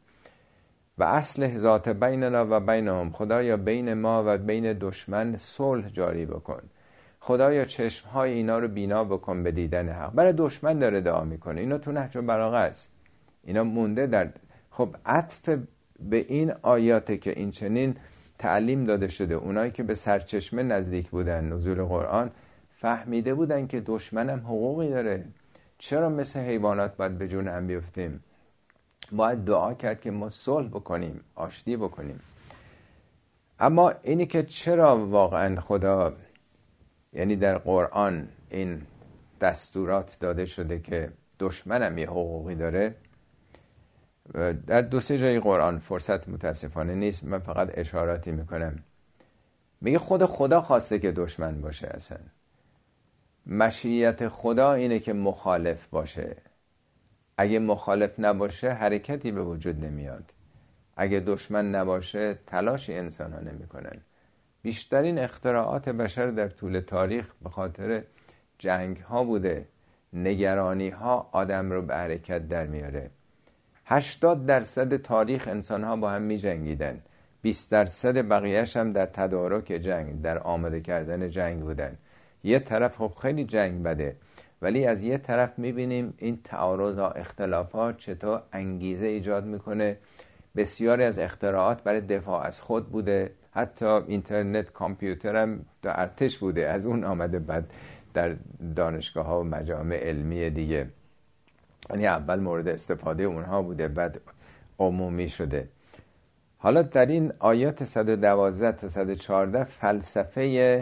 و اصلح ذات بیننا و بینهم، خدایا بین ما و بین دشمن صلح جاری بکن. خدایا چشمهای اینا رو بینا بکن به دیدن حق. برای دشمن داره دعا میکنه. اینا تو نهج البلاغه است، اینا مونده در. خب عطف به این آیاته که این چنین تعلیم داده شده. اونایی که به سرچشمه نزدیک بودن نزول قرآن فهمیده بودن که دشمنم حقوقی داره. چرا مثل حیوانات باید به جون هم بیفتیم؟ باید دعا کرد که ما صلح بکنیم، آشتی بکنیم. اما اینی که چرا واقعا خدا یعنی در قرآن این دستورات داده شده که دشمنم یه حقوقی داره، در 2-3 جای قرآن فرصت متاسفانه نیست، من فقط اشاراتی میکنم. میگه خدا خواسته که دشمن باشه. اصلا مشیت خدا اینه که مخالف باشه. اگه مخالف نباشه حرکتی به وجود نمیاد. اگه دشمن نباشه تلاشی انسان ها نمی کنن. بیشترین اختراعات بشر در طول تاریخ به خاطر جنگ ها بوده. نگرانی ها آدم رو به حرکت در میاره. 80% تاریخ انسان ها با هم می جنگیدن. 20% بقیهش هم در تدارک جنگ، در آماده کردن جنگ بودن. یه طرف خب خیلی جنگ بده، ولی از یه طرف میبینیم این تعارض و اختلافات چطور انگیزه ایجاد میکنه. بسیاری از اختراعات برای دفاع از خود بوده، حتی اینترنت، کامپیوتر هم در ارتش بوده، از اون آمده بعد در دانشگاه ها و مجامع علمی دیگه. یعنی اول مورد استفاده اونها بوده، بعد عمومی شده. حالا در این آیات 112 تا 114 فلسفه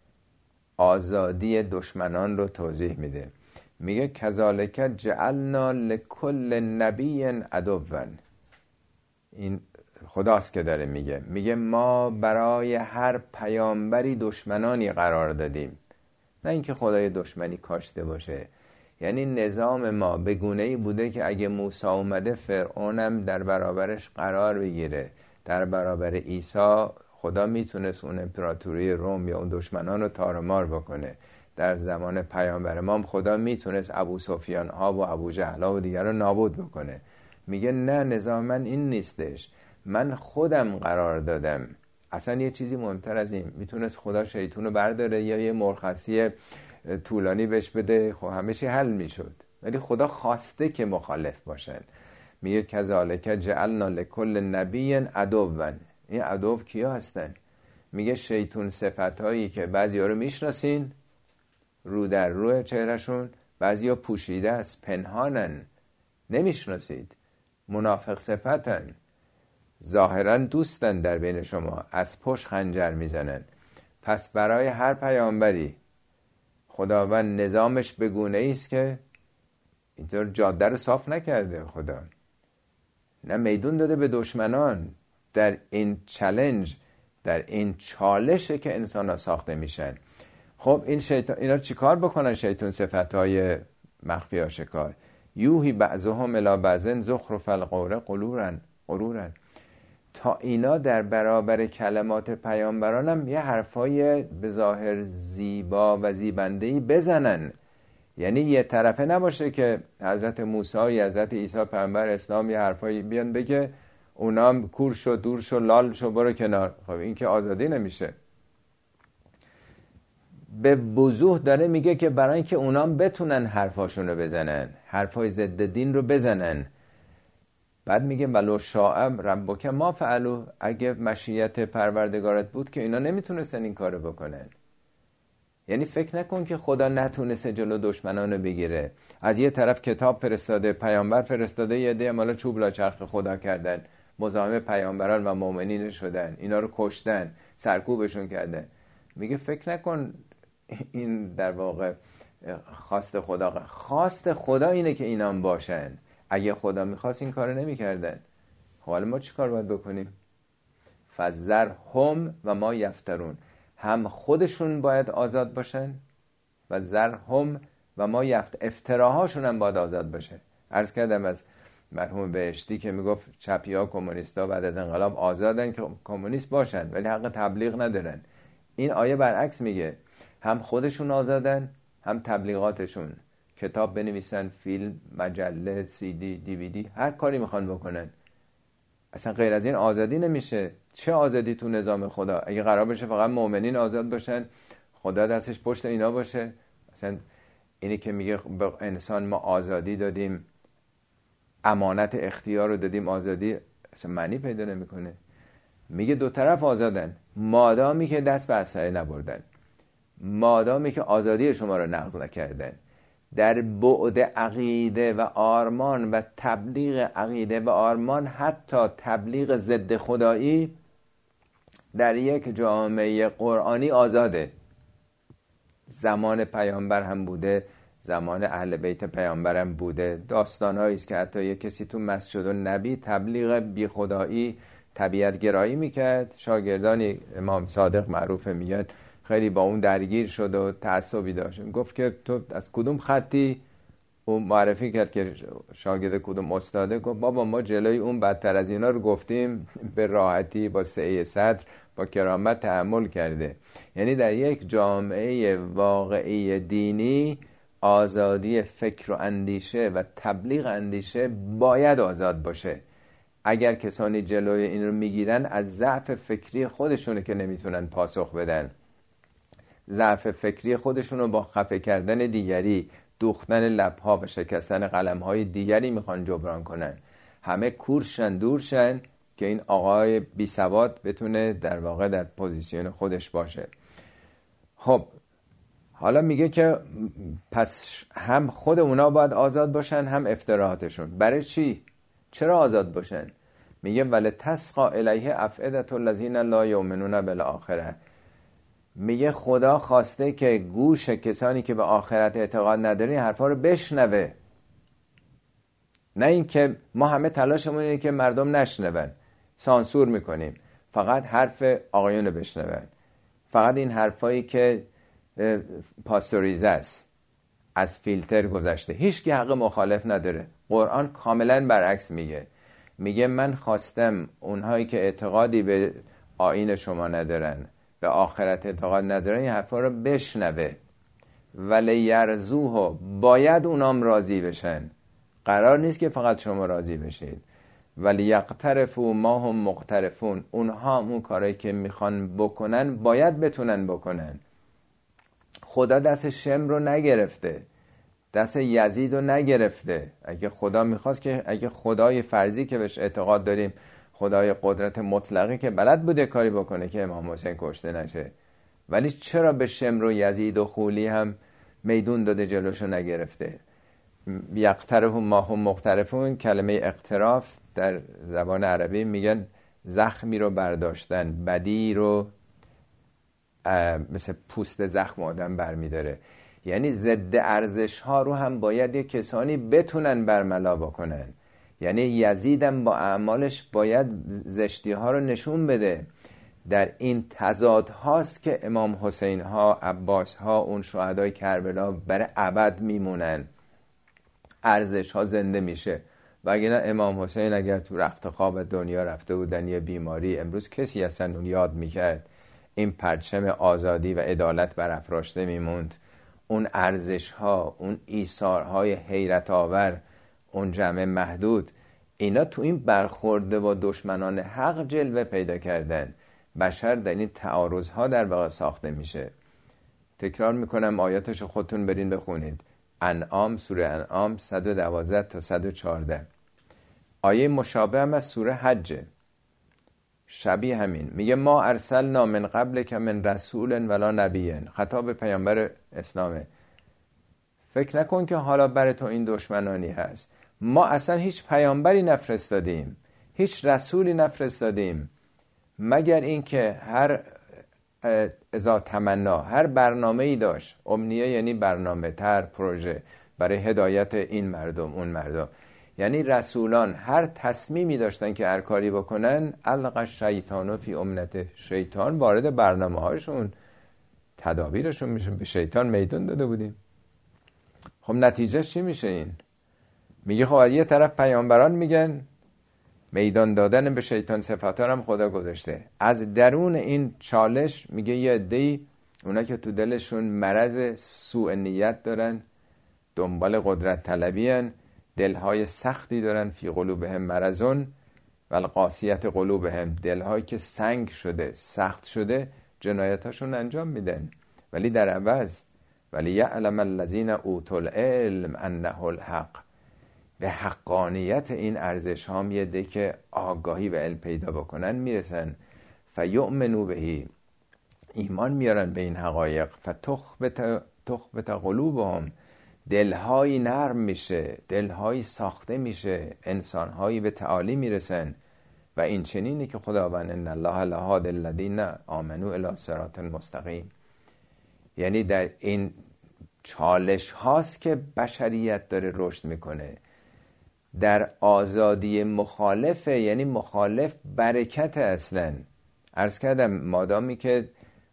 آزادی دشمنان رو توضیح میده. میگه کذالک جعلنا لکل نبی عدوا. این خداست که داره میگه ما برای هر پیامبری دشمنانی قرار دادیم، نه اینکه خدای دشمنی کاشته باشه. یعنی نظام ما به گونه‌ای بوده که اگه موسی اومده فرعونم در برابرش قرار بگیره. در برابر عیسی خدا میتونست اون امپراتوری روم یا اون دشمنان رو تارمار بکنه. در زمان پیامبر ما خدا میتونست ابو سفیان ها و ابو جهل ها و دیگر رو نابود بکنه. میگه نه، نظام من این نیستش، من خودم قرار دادم. اصلا یه چیزی مهمتر از این، میتونست خدا شیطون رو برداره یا یه مرخصی طولانی بهش بده، خب همه چی حل میشد. ولی خدا خواسته که مخالف باشن. میگه کذالک جعلنا لکل نبی عدوا. این عدو کیا هستن؟ میگه شیطون صفتایی که بعضیا رو میشناسین رو در رو چهرهشون، بعضیا پوشیده است، پنهانن، نمیشناسید، منافق صفتن. ظاهرا دوستن در بین شما، از پشت خنجر میزنن. پس برای هر پیامبری خداوند نظامش به گونه‌ای است که اینطور جاده رو صاف نکرده خدا، نه میدون داده به دشمنان. در این چالش، در این چالشه که انسان ها ساخته میشن. خب این شیطان اینا چی کار بکنن؟ شیطان صفتهای مخفی آشکار، یوهی بعضهم الی بعض زخرف القول غرورا، تا اینا در برابر کلمات پیامبران هم یه حرفای به ظاهر زیبا و زیبندهی بزنن. یعنی یه طرفه نباشه که حضرت موسی یا حضرت عیسی پیامبر اسلام یه حرفایی بیان بگه اونام کور شو، دور شو، لال شو، برو کنار. خب این که آزادی نمیشه. به وضوح داره میگه که برای اینکه اونام بتونن حرفاشون رو بزنن، حرفای ضد دین رو بزنن، بعد میگه ولو شاء ربک ما فعلوا، اگه مشیت پروردگارت بود که اینا نمیتونستن این کارو بکنن. یعنی فکر نکن که خدا نتونسته جلو دشمنانو بگیره. از یه طرف کتاب فرستاده، پیامبر فرستاده، یه عده مالا چوب لا چرخ خدا کردن، مزاحم پیامبران و مؤمنین شدن، اینا رو کشتن، سرکوبشون کردن. میگه فکر نکن این در واقع خواست خدا اینه که اینام باشن. اگه خدا میخواست این کارو نمیکردن. حالا ما چی کار باید بکنیم؟ فذرهم و ما یفترون، هم خودشون باید آزاد باشن و ذرهم و ما افتراهاشون هم باید آزاد باشه. عرض کردم از مرحوم بهشتی که میگفت چپی‌ها کمونیست‌ها بعد از انقلاب آزادن که کمونیست باشن ولی حق تبلیغ ندارن. این آیه برعکس میگه، هم خودشون آزادن هم تبلیغاتشون، کتاب بنویسن، فیلم، مجله، سی دی، دیویدی، هر کاری میخوان بکنن. اصلا غیر از این آزادی نمیشه. چه آزادی تو نظام خدا؟ اگه قرار بشه فقط مؤمنین آزاد باشن، خدا دستش پشت اینا باشه، اصلا اینی که میگه به انسان ما آزادی دادیم، امانت اختیار رو دادیم، آزادی اصلا معنی پیدا نمیکنه. میگه دو طرف آزادن مادامی که دست به اسلحه نبردن، مادامی که آزادی شما رو نقض نکردن. در بعد عقیده و آرمان و تبلیغ عقیده و آرمان، حتی تبلیغ ضد خدایی، در یک جامعه قرآنی آزاده. زمان پیامبر هم بوده، زمان اهل بیت پیامبر هم بوده. داستانهایی است که حتی یک کسی تو مسجد النبی تبلیغ بی خدایی، طبیعت گرایی میکرد. شاگردانی امام صادق معروفه، میگن خیلی با اون درگیر شد و تعصبی داشت. گفت که تو از کدوم خطی؟ اون معرفی کرد که شاگرد کدوم استاده. گفت بابا ما جلوی اون بدتر از اینا رو گفتیم، به راحتی، با سعه صدر، با کرامت تحمل کرده. یعنی در یک جامعه واقعی دینی آزادی فکر و اندیشه و تبلیغ اندیشه باید آزاد باشه. اگر کسانی جلوی این رو میگیرن، از ضعف فکری خودشونه که نمیتونن پاسخ بدن. ضعف فکری خودشونو با خفه کردن دیگری، دوختن لبها و شکستن قلمهای دیگری میخوان جبران کنن. همه کورشن، دورشن که این آقای بی سواد بتونه در واقع در پوزیسیون خودش باشه. خب حالا میگه که پس هم خود اونا باید آزاد باشن، هم افتراحاتشون. برای چی؟ چرا آزاد باشن؟ میگه ولی تسقا الیه افئدة الذین لا یؤمنون بالآخرة. میگه خدا خواسته که گوش کسانی که به آخرت اعتقاد نداری حرفا رو بشنوه، نه این که ما همه تلاشمون اینه که مردم نشنون، سانسور میکنیم، فقط حرف آقایون رو بشنون، فقط این حرفایی که پاستوریزه است، از فیلتر گذشته، هیچ کی حق مخالف نداره. قرآن کاملا برعکس میگه من خواستم اونهایی که اعتقادی به آیین شما ندارن، به آخرت اعتقاد ندارن، این حرفا رو بشنوه. ولی یرزوه، باید اونام راضی بشن، قرار نیست که فقط شما راضی بشید. ولی یقترفوا ما هم مقترفون، اونها اون کارایی که میخوان بکنن باید بتونن بکنن. خدا دست شم رو نگرفته، دست یزید رو نگرفته. اگه خدا میخواست که، اگه خدای فرضی که بهش اعتقاد داریم، خدای قدرت مطلقی که بلد بوده کاری بکنه که امام حسین کشته نشه، ولی چرا به شمر و یزید و خولی هم میدون داده، جلوشو نگرفته؟ یقترف ما هم مقترفون، کلمه اقتراف در زبان عربی میگن زخمی رو برداشتن، بدی رو مثل پوست زخم آدم برمیداره. یعنی ضد ارزش ها رو هم باید یک کسانی بتونن برملا بکنن. یعنی یزیدم با اعمالش باید زشتی ها رو نشون بده. در این تضاد هاست که امام حسین ها، عباس ها، اون شهدای کربلا برای ابد میمونن، ارزش ها زنده میشه. و اگه نه امام حسین اگر تو رخت خواب دنیا رفته بودن یه بیماری، امروز کسی اصلا اون یاد میکرد، این پرچم آزادی و عدالت برافراشته میموند، اون ارزش ها، اون ایثارهای حیرت آور، اون جمع محدود، اینا تو این برخورده با دشمنان حق جلوه پیدا کردن. بشر در این تعارض ها در واقع ساخته میشه. تکرار میکنم، آیاتش خودتون برین بخونید. انعام، سوره انعام 112 تا 114. آیه مشابه هم از سوره حجه، شبیه همین. میگه ما ارسلنا من قبل که من رسول ولا نبی، خطاب به پیامبر اسلامه. فکر نکن که حالا برای تو این دشمنانی هست. ما اصلا هیچ پیامبری نفرستادیم، هیچ رسولی نفرستادیم، مگر اینکه هر اذا تمنا، هر برنامه‌ای داشت. امنیه یعنی برنامه، پروژه برای هدایت این مردم اون مردم. یعنی رسولان هر تصمیمی داشتن که هر کاری بکنن، القى الشیطان فی امنته، شیطان وارد برنامه هاشون، تدابیرشون میشه. به شیطان میدون داده بودیم. خب نتیجه چی میشه؟ این میگه خب یه طرف پیامبران میگن میدان دادن به شیطان، صفاتان هم خدا گذاشته. از درون این چالش میگه یه عده‌ای، اونا که تو دلشون مرض سوء نیت دارن، دنبال قدرت طلبی هن، دلهای سختی دارن، فی قلوبهم مرضون و القاسیت قلوبهم، دلهایی که سنگ شده، سخت شده، جنایتاشون انجام میدن. ولی در عوض ولی یعلم الذین اوتوا العلم انه الحق، به حقانیت این ارزش ها میده که آگاهی و علم پیدا بکنن میرسن. فیؤمنوا بهی، ایمان میارن به این حقایق. فتخبت قلوبهم، دلهایی نرم میشه، دلهایی ساخته میشه، انسانهایی به تعالی میرسن. و این چنینی که خداوند ان الله لهادی الذین آمنوا الی صراط مستقیم. یعنی در این چالش هاست که بشریت داره رشد میکنه. در آزادی مخالفه، یعنی مخالف برکت اصلا. عرض کردم مادامی که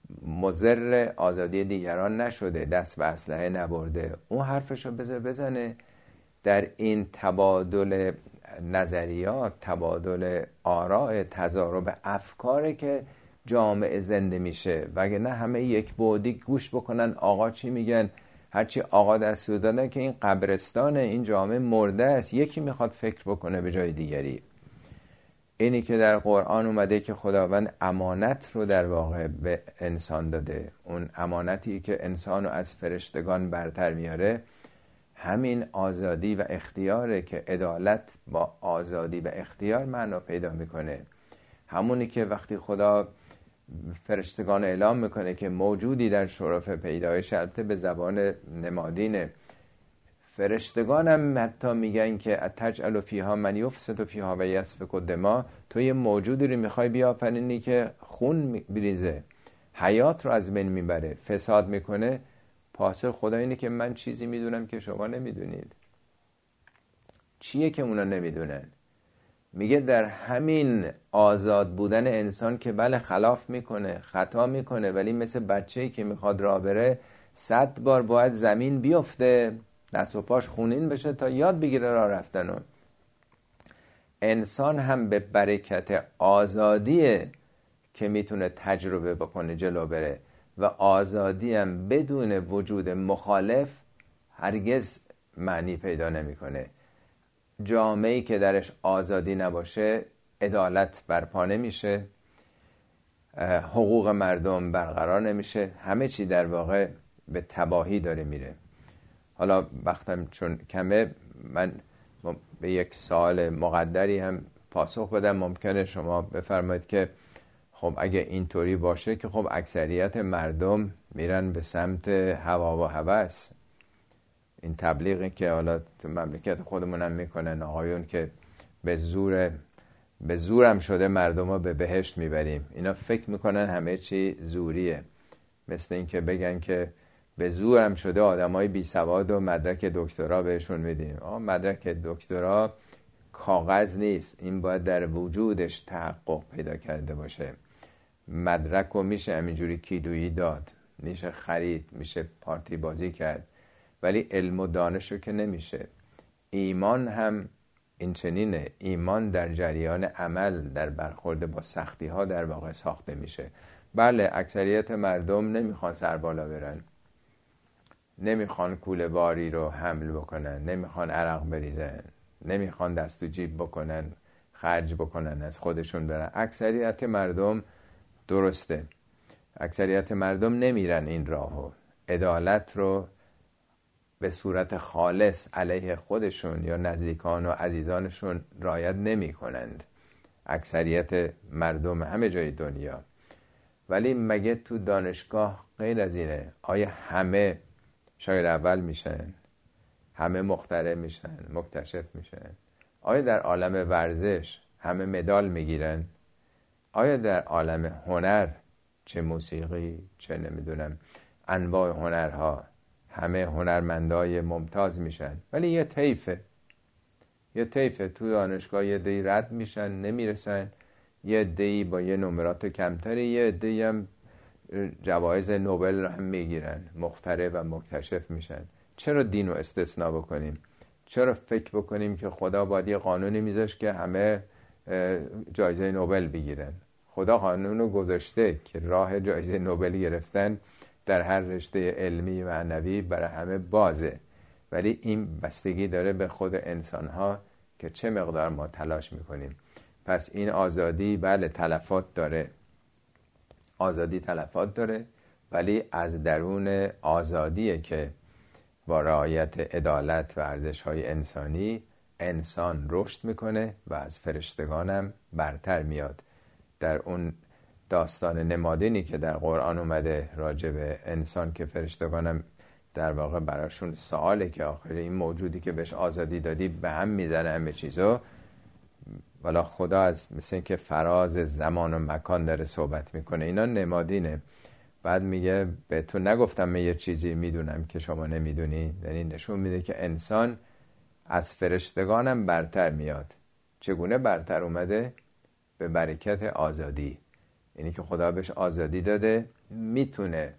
مضر آزادی دیگران نشده، دست به اسلحه نبرده، اون حرفشو بزنه. در این تبادل نظریات، تبادل آراء، تضارب افکاره که جامعه زنده میشه. وگرنه همه یک بعدی گوش بکنن آقا چی میگن، هرچی آقا دستور دادن که این قبرستان این جامعه مرده است، یکی میخواد فکر بکنه به جای دیگری. اینی که در قرآن اومده که خداوند امانت رو در واقع به انسان داده، اون امانتی که انسان رو از فرشتگان برتر میاره، همین آزادی و اختیاره که عدالت با آزادی و اختیار معنا پیدا میکنه. همونی که وقتی خدا فرشتگان اعلام میکنه که موجودی در شرف پیدایش، البته به زبان نمادینه، فرشتگان هم حتی میگن که اتجعل فیها من یفسد فیها و یسفک الدماء، تو یه موجودی رو میخوای بیافرینی که خون بریزه، حیات رو از بین میبره، فساد میکنه. پاسخ خدا اینه که من چیزی میدونم که شما نمیدونید. چیه که اونا نمیدونن؟ میگه در همین آزاد بودن انسان که بله خلاف میکنه، خطا میکنه، ولی مثل بچه‌ای که میخواد راه بره 100 بار باید زمین بیفته، دست و پاش خونین بشه تا یاد بگیره راه رفتنو. انسان هم به برکت آزادیه که میتونه تجربه بکنه، جلو بره. و آزادی هم بدون وجود مخالف هرگز معنی پیدا نمیکنه. جامعه‌ای که درش آزادی نباشه عدالت برپا نمیشه، حقوق مردم برقرار نمیشه، همه چی در واقع به تباهی داره میره. حالا وقتم چون کمه، من به یک سوال مقدری هم پاسخ بدم. ممکنه شما بفرمایید که خب اگه اینطوری باشه که خب اکثریت مردم میرن به سمت هوا و هوس. این تبلیغی که حالا تو مملکت خودمون هم میکنن آقایون که به زور به زورم شده مردم رو به بهشت میبریم. اینا فکر میکنن همه چی زوریه، مثل این که بگن که به زورم شده آدمای بی سواد و مدرک دکترا بهشون میدیم. مدرک دکترا کاغذ نیست، این باید در وجودش تحقق پیدا کرده باشه. مدرک رو میشه همینجوری کیلویی داد، میشه خرید، میشه پارتی بازی کرد، ولی علم و دانش رو که نمیشه. ایمان هم این چنینه، ایمان در جریان عمل، در برخورد با سختی ها در واقع ساخته میشه. بله اکثریت مردم نمیخوان سر بالا برن، نمیخوان کوله باری رو حمل بکنن، نمیخوان عرق بریزن، نمیخوان دست و جیب بکنن، خرج بکنن، از خودشون برن. اکثریت مردم درسته، اکثریت مردم نمیرن این راهو، عدالت رو به صورت خالص علیه خودشون یا نزدیکان و عزیزانشون رعایت نمی کنند، اکثریت مردم همه جای دنیا. ولی مگه تو دانشگاه غیر از اینه؟ آیا همه شاگرد اول میشن؟ همه مخترع میشن، مکتشف میشن؟ آیا در عالم ورزش همه مدال میگیرن؟ آیا در عالم هنر، چه موسیقی، چه نمیدونم انواع هنرها، همه هنرمندای ممتاز میشن؟ ولی یه طیفه تو دانشگاه یه عده‌ای رد میشن، نمیرسن، یه عده‌ای با یه نمرات کمتری، یه عده‌ای هم جوایز نوبل هم میگیرن، مخترع و مکتشف میشن. چرا دین رو استثناء بکنیم؟ چرا فکر بکنیم که خدا باید یه قانونی میذاشت که همه جایزه نوبل بگیرن؟ خدا قانون رو گذاشته که راه جایزه نوبل گرفتن در هر رشته علمی معنوی برای همه بازه، ولی این بستگی داره به خود انسان‌ها که چه مقدار ما تلاش میکنیم. پس این آزادی بله تلفات داره، آزادی تلفات داره، ولی از درون آزادیه که با رعایت عدالت و ارزش‌های انسانی انسان رشد میکنه و از فرشتگانم برتر میاد. در اون داستان نمادینی که در قرآن اومده راجع به انسان که فرشتگانم در واقع براشون سواله که آخر این موجودی که بهش آزادی دادی به هم میزنه همه چیزو، والا خدا از مثل این که فراز زمان و مکان داره صحبت میکنه. اینا نمادینه. بعد میگه به تو نگفتم من یه چیزی میدونم که شما نمیدونی؟ یعنی نشون میده که انسان از فرشتگانم برتر میاد. چگونه برتر اومده؟ به برکت آزادی. یعنی که خدا بهش آزادی داده، میتونه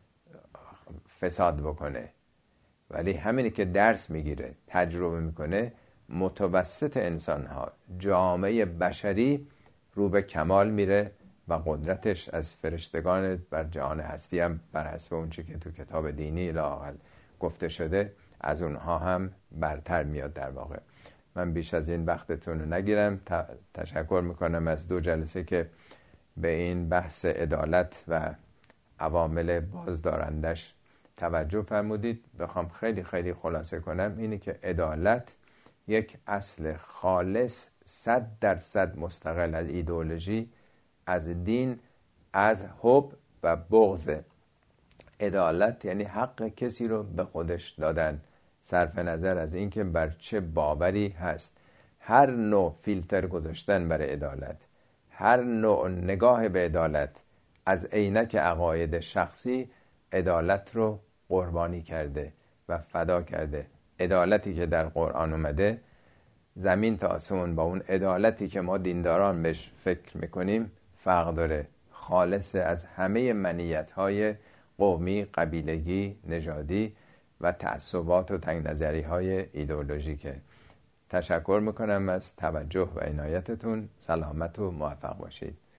فساد بکنه، ولی همینی که درس میگیره، تجربه میکنه، متوسط انسانها، جامعه بشری رو به کمال میره و قدرتش از فرشتگان بر جهان هستی هم بر حسب اون چی که تو کتاب دینی لااقل گفته شده از اونها هم برتر میاد در واقع. من بیش از این وقتتون رو نگیرم. تشکر میکنم از 2 جلسه که به این بحث عدالت و عوامل بازدارندش توجه فرمودید. بخوام خیلی خیلی خلاصه کنم اینه که عدالت یک اصل خالص 100% مستقل از ایدئولوژی، از دین، از حب و بغض. عدالت یعنی حق کسی رو به خودش دادن صرف نظر از اینکه بر چه باوری هست. هر نوع فیلتر گذاشتن برای عدالت، هر نوع نگاه به عدالت از عینک عقاید شخصی عدالت رو قربانی کرده و فدا کرده. عدالتی که در قرآن اومده زمین تا آسمون با اون عدالتی که ما دینداران بهش فکر میکنیم فرق داره. خالص از همه منیت‌های قومی، قبیلگی، نژادی و تعصبات و تنگ نظری های ایدئولوژیکه. تشکر میکنم از توجه و عنایتتون. سلامت و موفق باشید.